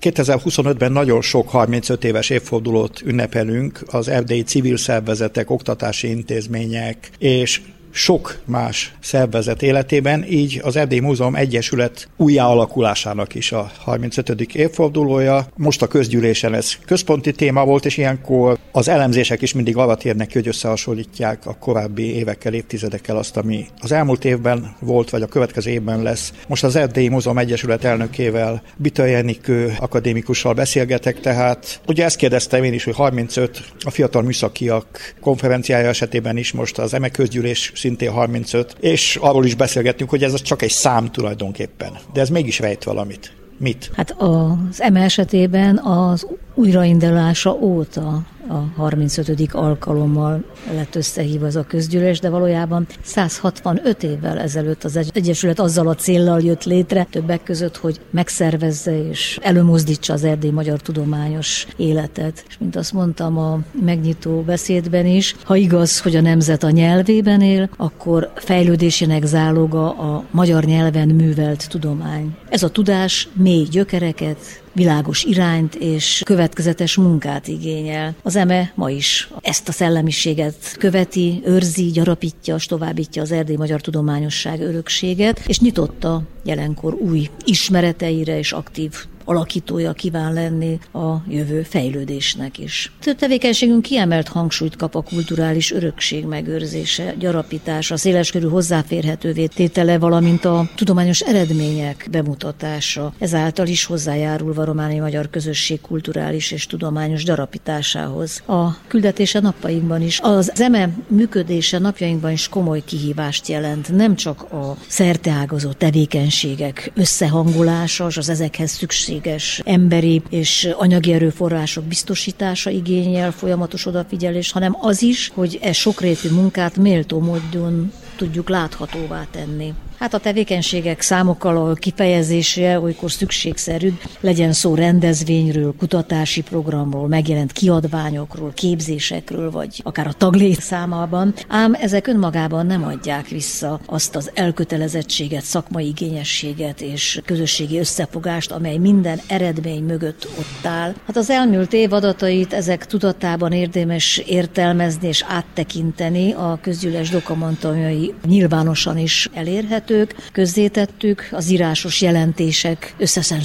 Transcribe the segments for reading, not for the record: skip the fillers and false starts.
2025-ben nagyon sok 35 éves évfordulót ünnepelünk, az erdélyi civil szervezetek, oktatási intézmények és sok más szervezet életében, így az Erdélyi Múzeum Egyesület újjáalakulásának is a 35. évfordulója. Most a közgyűlésen ez központi téma volt, és ilyenkor az elemzések is mindig arra térnek, hogy összehasonlítják a korábbi évekkel, évtizedekkel azt, ami az elmúlt évben volt, vagy a következő évben lesz. Most az Erdélyi Múzeum Egyesület elnökével, Bita Jenikő akadémikussal beszélgetek, tehát ugye ezt kérdeztem én is, hogy 35 a fiatal műszakiak konferenciája esetében is most az EME közgyűlés szintén 35, és arról is beszélgettünk, hogy ez csak egy szám tulajdonképpen, de ez mégis rejt valamit. Mit? Hát az EME esetében az újraindulása óta a 35. alkalommal lett összehívva az a közgyűlés, de valójában 165 évvel ezelőtt az Egyesület azzal a céllal jött létre, többek között, hogy megszervezze és előmozdítsa az erdélyi magyar tudományos életet. És mint azt mondtam a megnyitó beszédben is, ha igaz, hogy a nemzet a nyelvében él, akkor fejlődésének záloga a magyar nyelven művelt tudomány. Ez a tudás mély gyökereket, világos irányt és következetes munkát igényel. Az EME ma is ezt a szellemiséget követi, őrzi, gyarapítja, és továbbítja az erdélyi magyar tudományosság örökséget, és nyitotta jelenkor új ismereteire és aktív alakítója kíván lenni a jövő fejlődésnek is. Több tevékenységünk kiemelt hangsúlyt kap a kulturális örökség megőrzése, gyarapítása, széleskörű hozzáférhetővé tétele, valamint a tudományos eredmények bemutatása. Ezáltal is hozzájárulva a romániai magyar közösség kulturális és tudományos gyarapításához. A küldetése napjainkban is, az EME működése napjainkban is komoly kihívást jelent, nem csak a szerteágazó tevékenységek összehangolása, és az ezekhez szükséges emberi és anyagi erőforrások biztosítása igényel folyamatos odafigyelés, hanem az is, hogy e sokrétű munkát méltó módon tudjuk láthatóvá tenni. Hát a tevékenységek számokkal a kifejezésre olykor szükségszerű, legyen szó rendezvényről, kutatási programról, megjelent kiadványokról, képzésekről, vagy akár a taglét számában, ám ezek önmagában nem adják vissza azt az elkötelezettséget, szakmai igényességet és közösségi összefogást, amely minden eredmény mögött ott áll. Hát az elmúlt év adatait ezek tudatában érdemes értelmezni és áttekinteni, a közgyűlés dokumentumai nyilvánosan is elérhetők, közzétettük, az írásos jelentések összesen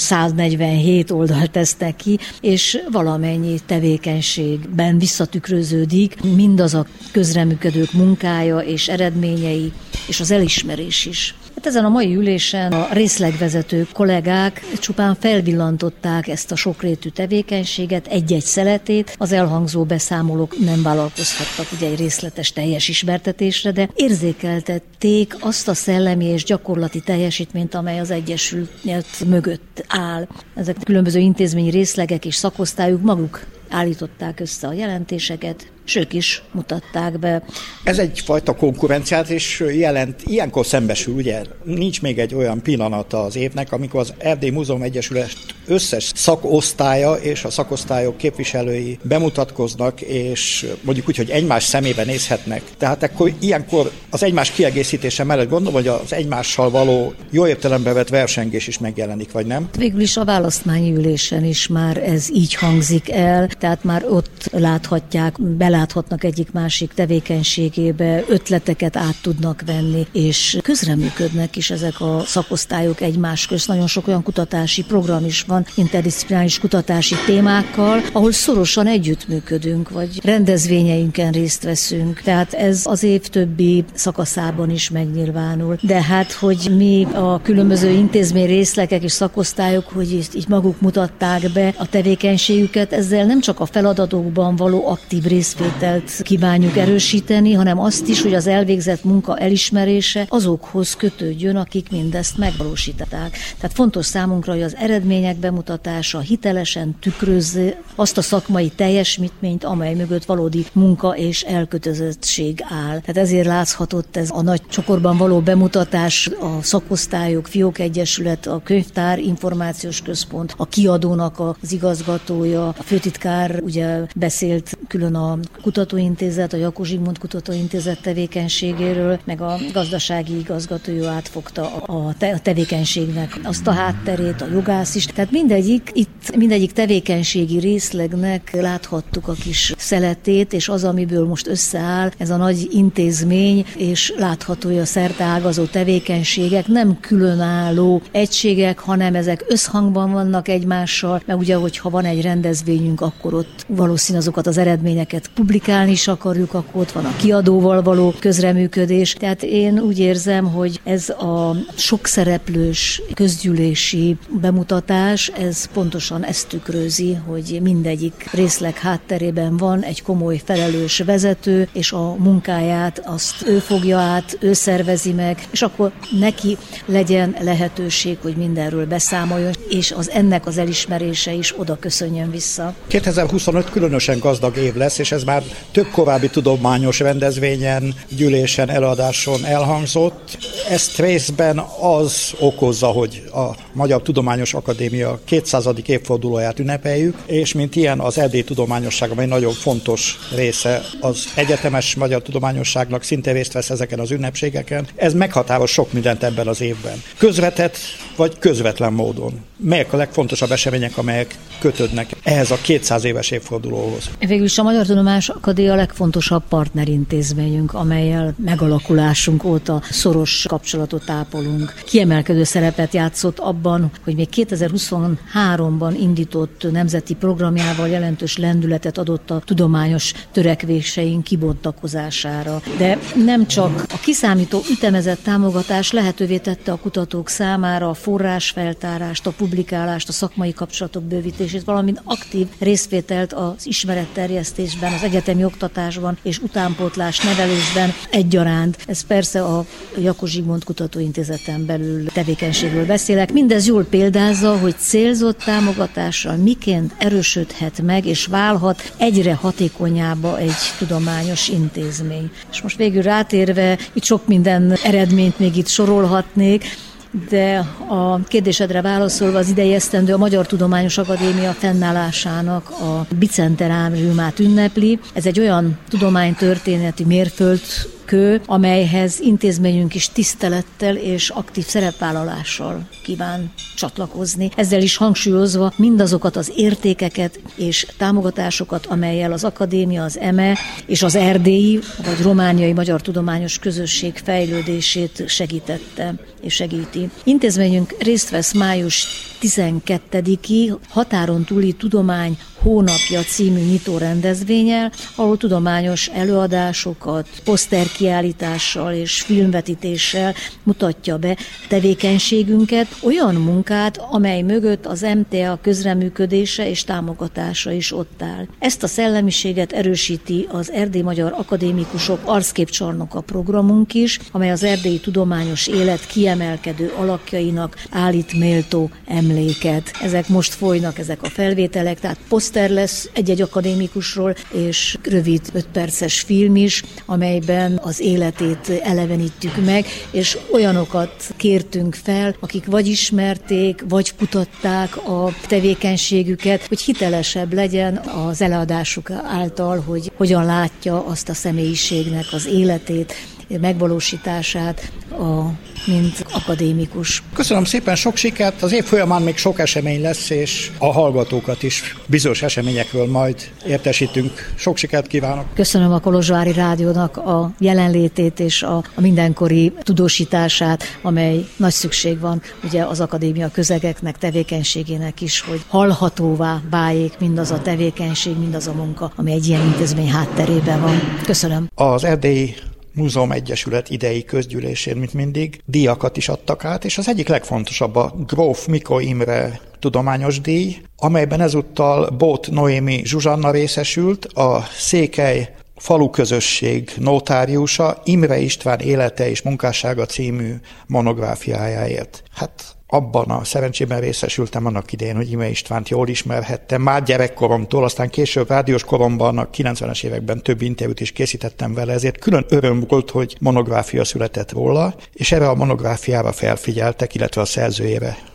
147 oldalt tesznek ki, és valamennyi tevékenységben visszatükröződik mindaz a közreműködők munkája és eredményei, és az elismerés is. Hát ezen a mai ülésen a részlegvezető kollégák csupán felvillantották ezt a sokrétű tevékenységet, egy-egy szeletét. Az elhangzó beszámolók nem vállalkozhattak ugye egy részletes teljes ismertetésre, de érzékeltették azt a szellemi és gyakorlati teljesítményt, amely az Egyesület mögött áll. Ezek különböző intézményi részlegek és szakosztályuk maguk állították össze a jelentéseket, és ők is mutatták be. Ez egyfajta konkurenciát is jelent. Ilyenkor szembesül, ugye, nincs még egy olyan pillanata az évnek, amikor az Erdélyi Múzeum Egyesület összes szakosztálya és a szakosztályok képviselői bemutatkoznak, és mondjuk úgy, hogy egymás szemébe nézhetnek. Tehát akkor ilyenkor az egymás kiegészítése mellett gondolom, hogy az egymással való jó értelembe vett versengés is megjelenik, vagy nem? Végül is a választmányi ülésen is már ez így hangzik el, tehát már ott láthatják, beláthatnak egyik-másik tevékenységébe, ötleteket át tudnak venni, és közreműködnek is ezek a szakosztályok egymás közt. Nagyon sok olyan kutatási program is van, interdisziplináris kutatási témákkal, ahol szorosan együttműködünk, vagy rendezvényeinken részt veszünk. Tehát ez az év többi szakaszában is megnyilvánul. De hát, hogy mi a különböző intézmény részlegek és szakosztályok, hogy így maguk mutatták be a tevékenységüket, ezzel nem csak a feladatokban való aktív részvételt kívánjuk erősíteni, hanem azt is, hogy az elvégzett munka elismerése azokhoz kötődjön, akik mindezt megvalósították. Tehát fontos számunkra, hogy az eredmények bemutatása hitelesen tükrözze azt a szakmai teljesítményt, amely mögött valódi munka és elkötelezettség áll. Tehát ezért láthatott ez a nagy csokorban való bemutatás, a szakosztályok, Fiók Egyesület, a Könyvtár Információs Központ, a kiadónak az igazgatója, a főtitkár ugye beszélt külön a Kutatóintézet, a Jakó Zsigmond Kutatóintézet tevékenységéről, meg a gazdasági igazgatója átfogta a tevékenységnek azt a hátterét, a jogász is. Tehát mindegyik tevékenységi részlegnek láthattuk a kis szeletét, és az, amiből most összeáll ez a nagy intézmény, és látható, hogy a szerteágazó tevékenységek nem különálló egységek, hanem ezek összhangban vannak egymással, mert ugye, hogyha van egy rendezvényünk, akkor ott valószínűleg azokat az eredményeket publikálni is akarjuk, akkor ott van a kiadóval való közreműködés. Tehát én úgy érzem, hogy ez a sokszereplős közgyűlési bemutatás, ez pontosan ezt tükrözi, hogy mindegyik részleg hátterében van egy komoly felelős vezető, és a munkáját azt ő fogja át, ő szervezi meg, és akkor neki legyen lehetőség, hogy mindenről beszámoljon, és ennek az elismerése is oda köszönjön vissza. 2025 különösen gazdag év lesz, és ez már több korábbi tudományos rendezvényen, gyűlésen, előadáson elhangzott. Ezt részben az okozza, hogy a Magyar Tudományos Akadémia 200. évfordulóját ünnepeljük, és mint ilyen az erdélyi tudományosság, amely nagyon fontos része az egyetemes magyar tudományosságnak, szinte részt vesz ezeken az ünnepségeken. Ez meghatároz sok mindent ebben az évben. Közvetett vagy közvetlen módon. Melyek a legfontosabb események, amelyek kötődnek ehhez a 200 éves évfordulóhoz? Végülis a Magyar Tudományos Akadémia a legfontosabb partnerintézményünk, amellyel megalakulásunk óta szoros kapcsolatot ápolunk. Kiemelkedő szerepet játszott abban, hogy még 2023-ban indított nemzeti programjával jelentős lendületet adott a tudományos törekvéseink kibontakozására. De nem csak a kiszámító ütemezett támogatás lehetővé tette a kutatók számára a forrásfeltárást, a publikálást, a szakmai kapcsolatok bővítését, valamint aktív részvételt az ismeretterjesztésben, az egyetemi oktatásban és utánpótlás nevelésben egyaránt. Ez persze a Jakó Zsigmond Kutatóintézeten belül tevékenységről beszélek. Mindez jól példázza, hogy célzott támogatással miként erősödhet meg és válhat egyre hatékonyabbá egy tudományos intézmény. És most végül rátérve, itt sok minden eredményt még itt sorolhatnék, de a kérdésedre válaszolva az idei esztendő a Magyar Tudományos Akadémia fennállásának a bicentenáriumát ünnepli. Ez egy olyan tudománytörténeti mérföldkő, amelyhez intézményünk is tisztelettel és aktív szerepvállalással kíván csatlakozni. Ezzel is hangsúlyozva mindazokat az értékeket és támogatásokat, amellyel az akadémia, az EME és az erdélyi vagy romániai magyar tudományos közösség fejlődését segítette és segíti. Intézményünk részt vesz május 12-i határon túli tudomány hónapja című nyitó rendezvénnyel, ahol tudományos előadásokat, poszterkiállítással és filmvetítéssel mutatja be tevékenységünket, olyan munkát, amely mögött az MTA közreműködése és támogatása is ott áll. Ezt a szellemiséget erősíti az erdélyi magyar akadémikusok arcképcsarnoka programunk is, amely az erdélyi tudományos élet kiemelkedő alakjainak állít méltó emléket. Ezek most folynak, ezek a felvételek, tehát poszter lesz egy-egy akadémikusról, és rövid 5 perces film is, amelyben az életét elevenítjük meg, és olyanokat kértünk fel, akik vagy ismerték, vagy kutatták a tevékenységüket, hogy hitelesebb legyen az előadásuk által, hogy hogyan látja azt a személyiségnek az életét, megvalósítását, mint akadémikus. Köszönöm szépen, sok sikert! Az év folyamán még sok esemény lesz, és a hallgatókat is bizonyos eseményekről majd értesítünk. Sok sikert kívánok! Köszönöm a Kolozsvári Rádiónak a jelenlétét és a mindenkori tudósítását, amely nagy szükség van ugye az akadémia közegeknek, tevékenységének is, hogy hallhatóvá váljék mindaz a tevékenység, mindaz a munka, ami egy ilyen intézmény hátterében van. Köszönöm! Az Erdélyi Múzeum Egyesület idei közgyűlésén, mint mindig, díjakat is adtak át, és az egyik legfontosabb a Gróf Mikó Imre tudományos díj, amelyben ezúttal Bóth Noémi Zsuzsanna részesült, a Székely faluközösség notáriusa Imre István élete és munkássága című monográfiájáért. Hát abban a szerencsében részesültem annak idején, hogy Imre Istvánt jól ismerhettem, már gyerekkoromtól, aztán később rádiós koromban, a 90-es években több interjút is készítettem vele, ezért külön öröm volt, hogy monográfia született róla, és erre a monográfiára felfigyeltek, illetve a szerzőjére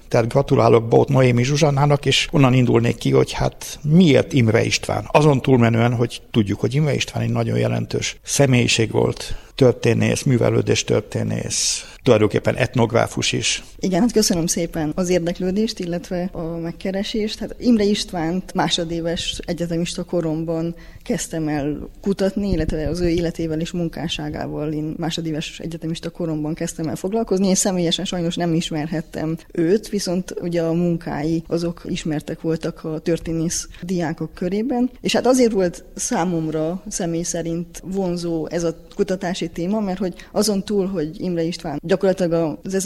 Tehát gratulálok Bót Noémi Zsuzsannának, és onnan indulnék ki, hogy hát miért Imre István? Azon túlmenően, hogy tudjuk, hogy Imre István egy nagyon jelentős személyiség volt, történész, művelődéstörténész, tulajdonképpen etnográfus is. Igen, hát köszönöm szépen az érdeklődést, illetve a megkeresést. Hát Imre Istvánt másodéves egyetemista koromban kezdtem el kutatni, illetve az ő életével és munkásságával én másodéves egyetemista koromban kezdtem el foglalkozni. Én személyesen sajnos nem ismerhettem őt, viszont ugye a munkái azok ismertek voltak a történész diákok körében. És hát azért volt számomra személy szerint vonzó ez a kutatási téma, mert hogy azon túl, hogy Imre István gyakorlatilag az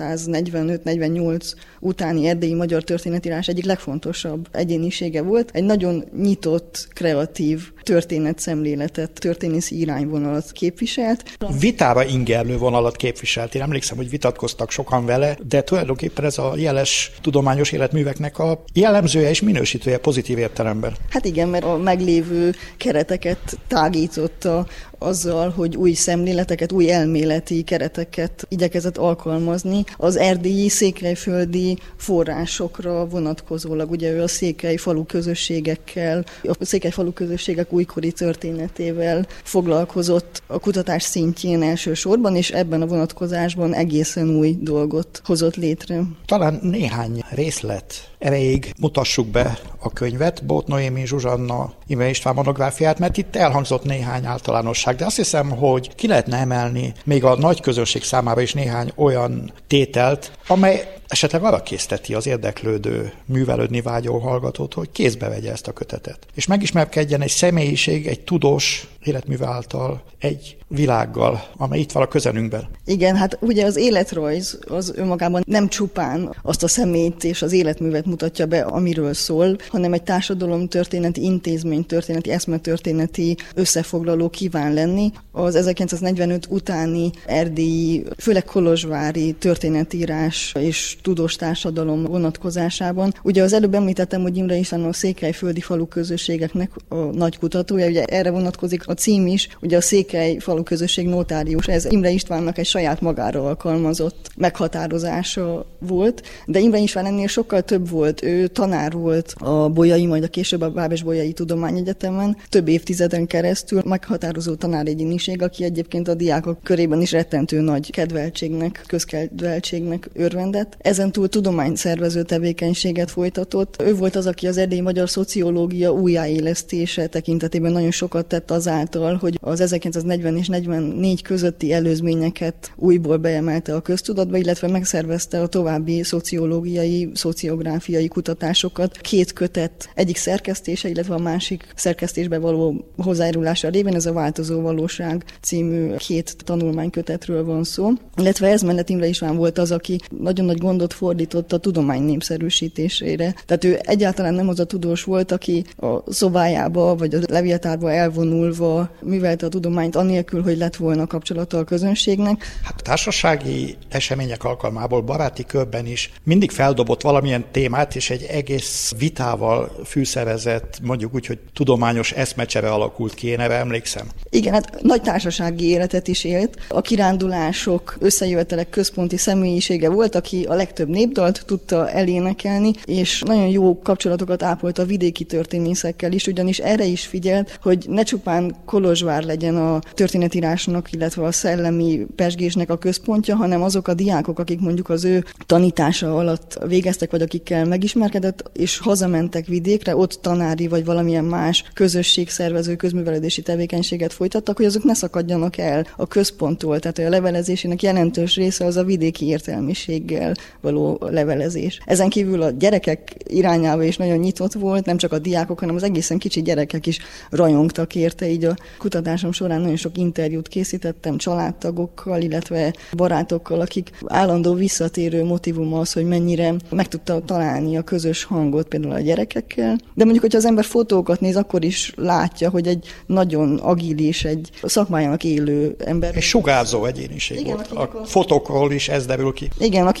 1945-48 utáni erdélyi magyar történetírás egyik legfontosabb egyénisége volt, egy nagyon nyitott, kreatív történetszemléletet, történészi irányvonalat képviselt. Vitára ingerlő vonalat képviselt. Én emlékszem, hogy vitatkoztak sokan vele, de tulajdonképpen ez a jeles tudományos életműveknek a jellemzője és minősítője pozitív értelemben. Hát igen, mert a meglévő kereteket tágította azzal, hogy új szemléleteket, új elméleti kereteket igyekezett alkalmazni az erdélyi, székelyföldi forrásokra vonatkozólag. Ugye ő a székely falu közösségekkel, a székely falu közösségek újkori történetével foglalkozott a kutatás szintjén elsősorban, és ebben a vonatkozásban egészen új dolgot hozott létre. Talán néhány részlet erejéig mutassuk be a könyvet, Bót Noémi Zsuzsanna Imre István monográfiát, mert itt elhangzott néhány általánosság, de azt hiszem, hogy ki lehetne emelni még a nagy közönség számára is néhány olyan tételt, amely esetleg arra készteti az érdeklődő, művelődni vágyó hallgatót, hogy kézbe vegye ezt a kötetet. És megismerkedjen egy személyiség, egy tudós életműve által, egy világgal, amely itt van a közelünkben. Igen, hát ugye az életrajz az önmagában nem csupán azt a személyt és az életművet mutatja be, amiről szól, hanem egy társadalomtörténeti, intézménytörténeti, eszmetörténeti összefoglaló kíván lenni. Az 1945 utáni erdélyi, főleg kolozsvári történetírás és tudós társadalom vonatkozásában. Ugye az előbb említettem, hogy Imre István a székelyföldi falu közösségeknek a nagy kutatója, ugye erre vonatkozik a cím is, ugye a székely falu közösség notárius. Ez Imre Istvánnak egy saját magára alkalmazott meghatározása volt, de Imre István ennél sokkal több volt. Ő tanár volt a Bolyai, majd a később a Bábes-Bolyai Tudományegyetemen, több évtizeden keresztül meghatározó tanáregyéniség, aki egyébként a diákok körében is rettentő nagy kedveltségnek, közkedveltségnek örvendett. Ezentúl tudományszervező tevékenységet folytatott. Ő volt az, aki az erdélyi magyar szociológia újjáélesztése tekintetében nagyon sokat tett azáltal, hogy az 1940 és 44 közötti előzményeket újból beemelte a köztudatba, illetve megszervezte a további szociológiai, szociográfiai kutatásokat. 2 kötet egyik szerkesztése, illetve a másik szerkesztésbe való hozzájárulása révén, ez a Változó valóság című 2 tanulmánykötetről van szó. Illetve ez mellett Imre István volt az, aki nagyon nagy gondot fordított a tudomány népszerűsítésére. Tehát ő egyáltalán nem az a tudós volt, aki a szobájába vagy a levéltárba elvonulva művelte a tudományt anélkül, hogy lett volna kapcsolata a közönségnek. Hát a társasági események alkalmából, baráti körben is mindig feldobott valamilyen témát, és egy egész vitával fűszerezett, mondjuk úgy, hogy tudományos eszmecsere alakult ki, én erre emlékszem. Igen, hát nagy társasági életet is élt. A kirándulások, összejövetelek központi személyisége volt, aki a legtöbb népdalt tudta elénekelni, és nagyon jó kapcsolatokat ápolt a vidéki történészekkel is, ugyanis erre is figyelt, hogy ne csupán Kolozsvár legyen a történetírásnak, illetve a szellemi pezsgésnek a központja, hanem azok a diákok, akik mondjuk az ő tanítása alatt végeztek, vagy akikkel megismerkedett, és hazamentek vidékre, ott tanári vagy valamilyen más közösségszervező, közművelődési tevékenységet folytattak, hogy azok ne szakadjanak el a központtól. Tehát a levelezésének jelentős része az a vidéki értelmiséggel való levelezés. Ezen kívül a gyerekek irányába is nagyon nyitott volt, nem csak a diákok, hanem az egészen kicsi gyerekek is rajongtak érte, így a kutatásom során nagyon sok interjút készítettem családtagokkal, illetve barátokkal, akik állandó visszatérő motivum az, hogy mennyire meg tudta találni a közös hangot például a gyerekekkel. De mondjuk, hogyha az ember fotókat néz, akkor is látja, hogy egy nagyon agilis, egy szakmájának élő ember. Egy sugárzó egyéniség igen, volt. A fotókról is ez derül ki. Igen, akinek a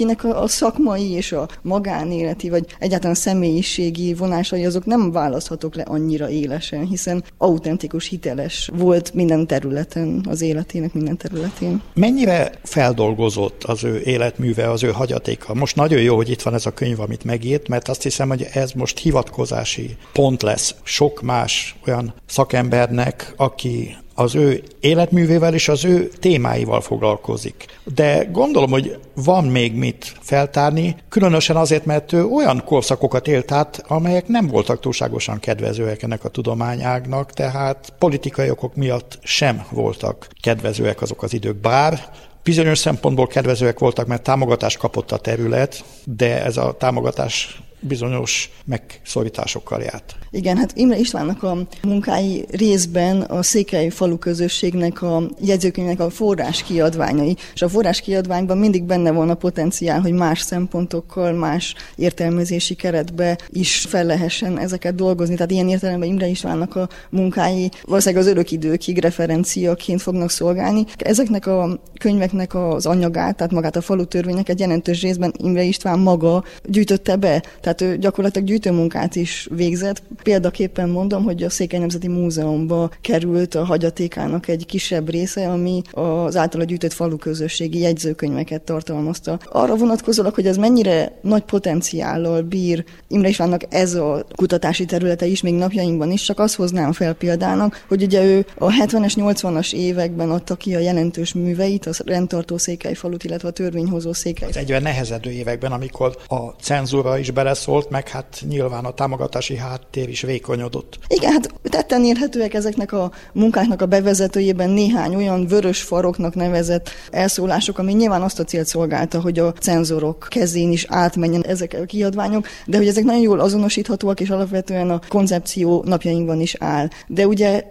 szakmai és a magánéleti, vagy egyáltalán személyiségi vonásai azok nem választhatók le annyira élesen, hiszen autentikus, hiteles volt minden területen, az életének minden területén. Mennyire feldolgozott az ő életműve, az ő hagyatéka? Most nagyon jó, hogy itt van ez a könyv, amit megírt, mert azt hiszem, hogy ez most hivatkozási pont lesz sok más olyan szakembernek, aki az ő életművével és az ő témáival foglalkozik. De gondolom, hogy van még mit feltárni, különösen azért, mert ő olyan korszakokat élt át, amelyek nem voltak túlságosan kedvezőek ennek a tudományágnak, tehát politikai okok miatt sem voltak kedvezőek azok az idők. Bár bizonyos szempontból kedvezőek voltak, mert támogatást kapott a terület, de ez a támogatás bizonyos megszorításokkal járt. Igen, hát Imre Istvánnak a munkái részben a székely falu közösségnek a jegyzőkönyvnek a forrás kiadványai, és a forrás kiadványban mindig benne van a potenciál, hogy más szempontokkal, más értelmezési keretbe is fel lehessen ezeket dolgozni. Tehát ilyen értelemben Imre Istvánnak a munkái valószínűleg az örök időkig referenciaként fognak szolgálni. Ezeknek a könyveknek az anyagát, tehát magát a falutörvényeket jelentős részben Imre István maga gyűjtötte be. Tehát ő gyakorlatilag gyűjtőmunkát is végzett. Példaképpen mondom, hogy a Székely Nemzeti Múzeumba került a hagyatékának egy kisebb része, ami az általa gyűjtött faluközösségi jegyzőkönyveket tartalmazta. Arra vonatkozólag, hogy ez mennyire nagy potenciállal bír Imre Istvánnak ez a kutatási területe is, még napjainkban is, csak azt hoznám fel példának, hogy ugye ő a 70-es, 80-as években adta ki a jelentős műveit, a rendtartó Székelyfalut, illetve a törvényhozó Székelyfalut. Az egyre nehezedő években, amikor a cenzúra is beleszólt, meg hát nyilván a támogatási háttér is vékonyodott. Igen, hát tetten érhetőek ezeknek a munkáknak a bevezetőjében néhány olyan vörös faroknak nevezett elszólások, ami nyilván azt a célt szolgálta, hogy a cenzorok kezén is átmenjen ezek a kiadványok, de hogy ezek nagyon jól azonosíthatóak, és alapvetően a koncepció napjainkban is áll. De ugye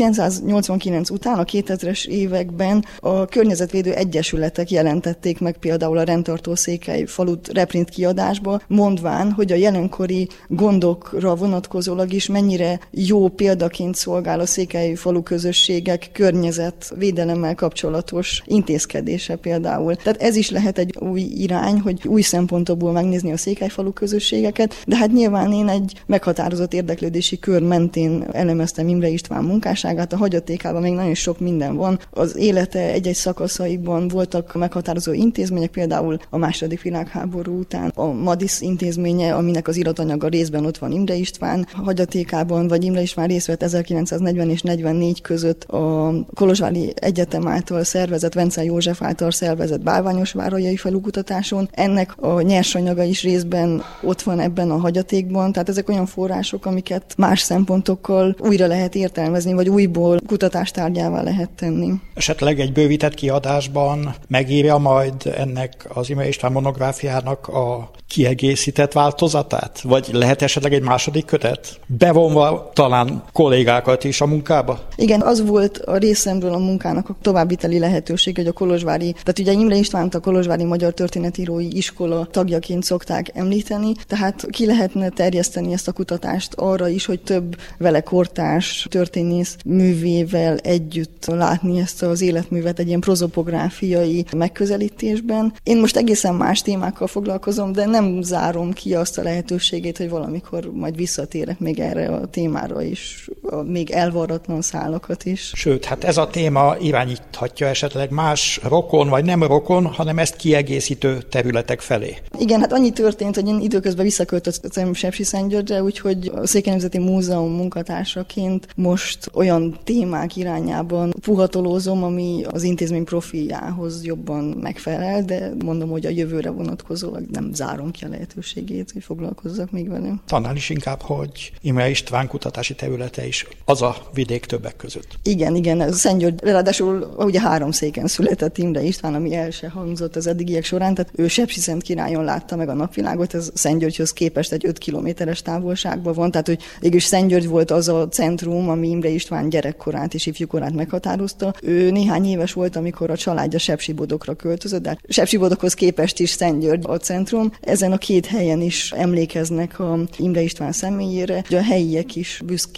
1989 után, a 2000-es években a környezetvédő egyesületek jelentették meg például a rendtartó Székelyfalut reprint kiadásba, mondván, hogy a jelenkori gondokra vonatkozólag is mennyire jó példaként szolgál a székelyfalu közösségek környezetvédelemmel kapcsolatos intézkedése például. Tehát ez is lehet egy új irány, hogy új szempontokból megnézni a székelyfalu közösségeket, de hát nyilván én egy meghatározott érdeklődési kör mentén elemeztem Imre István munkásságát, a hagyatékában még nagyon sok minden van. Az élete egy-egy szakaszaiban voltak meghatározó intézmények, például a II. Világháború után a Madisz intézménye, aminek az iratanyaga részben ott van Imre István hagyatékában, vagy Imre István részt vett 1940 és 44 között a Kolozsvári Egyetem által szervezett, Vencel József által szervezett bálványosvárajai felukutatáson. Ennek a nyersanyaga is részben ott van ebben a hagyatékban, tehát ezek olyan források, amiket más szempontokkal újra lehet értelmezni, vagy újból kutatástárgyává lehet tenni. Esetleg egy bővített kiadásban megírja majd ennek az Imre István monográfiának a kiegészített változatát? Vagy lehet esetleg egy második kötet? Bevonva talán kollégákat is a munkába? Igen, az volt a részemről a munkának a továbbviteli lehetőség, hogy a kolozsvári, tehát ugye Imre Istvánt a Kolozsvári Magyar Történetírói Iskola tagjaként szokták említeni, tehát ki lehetne terjeszteni ezt a kutatást arra is, hogy több vele kortárs történész művével együtt látni ezt az életművet egy ilyen prozopográfiai megközelítésben. Én most egészen más témákkal foglalkozom, de nem zárom ki azt a lehetőségét, hogy valamikor majd visszatérek még erre a témára is, a még elvarratlan szálakat is. Sőt, hát ez a téma irányíthatja esetleg más rokon, vagy nem rokon, hanem ezt kiegészítő területek felé. Igen, hát annyi történt, hogy én időközben visszaköltöztem Sepsiszentgyörgyre, úgyhogy a Székely Nemzeti Múzeum munkatársaként most olyan témák irányában puhatolózom, ami az intézmény profiljához jobban megfelel, de mondom, hogy a jövőre vonatkozólag nem zárom ki a lehetőségét, hogy foglalkozzak még velem. Annál is inkább, hogy Imre István kutatási területe is az a vidék többek között. Igen, Szentgyörgy, ráadásul ugye 3 széken született Imre István, ami el se hangzott az eddigiek során, tehát ő Sepsiszentkirályon látta meg a napvilágot, ez Szentgyörgyhöz képest egy 5 kilométeres távolságban van, tehát hogy végülis Szentgyörgy volt az a centrum, ami Imre István gyerekkorát és ifjúkorát meghatározta. Ő néhány éves volt, amikor a családja Sepsibodokra költözött, de Sepsibodokhoz képest is Szentgyörgy a centrum. Ezen a 2 helyen is emlékeznek a Imre István személyére, hogy a helyiek is büszkék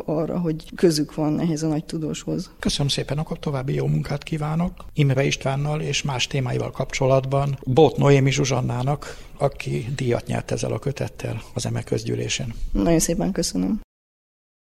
arra, hogy közük van ehhez a nagy tudóshoz. Köszönöm szépen, akkor további jó munkát kívánok Imre Istvánnal és más témáival kapcsolatban Bót Noémi Zsuzsannának, aki díjat nyert ezzel a kötettel az EME közgyűlésén. Nagyon szépen köszönöm.